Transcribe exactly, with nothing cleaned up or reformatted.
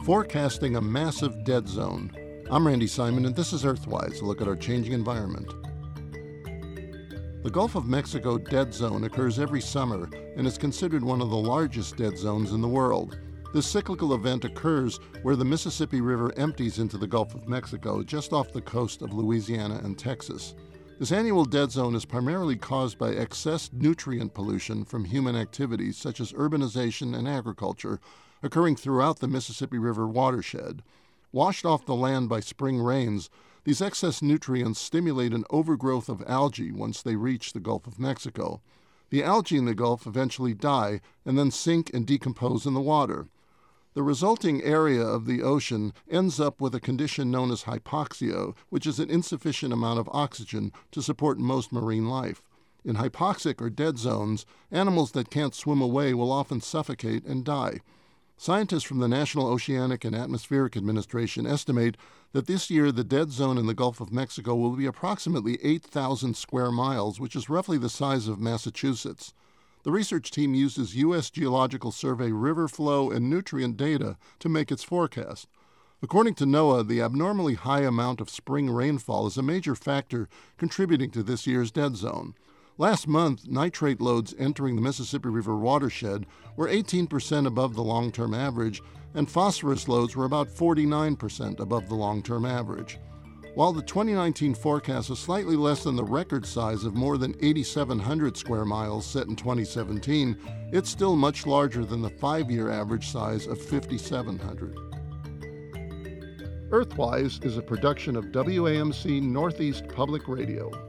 forecasting a massive dead zone. I'm Randy Simon, and this is Earthwise, a look at our changing environment. The Gulf of Mexico dead zone occurs every summer and is considered one of the largest dead zones in the world. This cyclical event occurs where the Mississippi River empties into the Gulf of Mexico just off the coast of Louisiana and Texas. This annual dead zone is primarily caused by excess nutrient pollution from human activities such as urbanization and agriculture occurring throughout the Mississippi River watershed. Washed off the land by spring rains, these excess nutrients stimulate an overgrowth of algae once they reach the Gulf of Mexico. The algae in the Gulf eventually die and then sink and decompose in the water. The resulting area of the ocean ends up with a condition known as hypoxia, which is an insufficient amount of oxygen to support most marine life. In hypoxic or dead zones, animals that can't swim away will often suffocate and die. Scientists from the National Oceanic and Atmospheric Administration estimate that this year the dead zone in the Gulf of Mexico will be approximately eight thousand square miles, which is roughly the size of Massachusetts. The research team uses U S Geological Survey river flow and nutrient data to make its forecast. According to NOAA, the abnormally high amount of spring rainfall is a major factor contributing to this year's dead zone. Last month, nitrate loads entering the Mississippi River watershed were eighteen percent above the long-term average, and phosphorus loads were about forty-nine percent above the long-term average. While the twenty nineteen forecast is slightly less than the record size of more than eight thousand seven hundred square miles set in twenty seventeen, it's still much larger than the five-year average size of five thousand seven hundred. Earthwise is a production of W A M C Northeast Public Radio.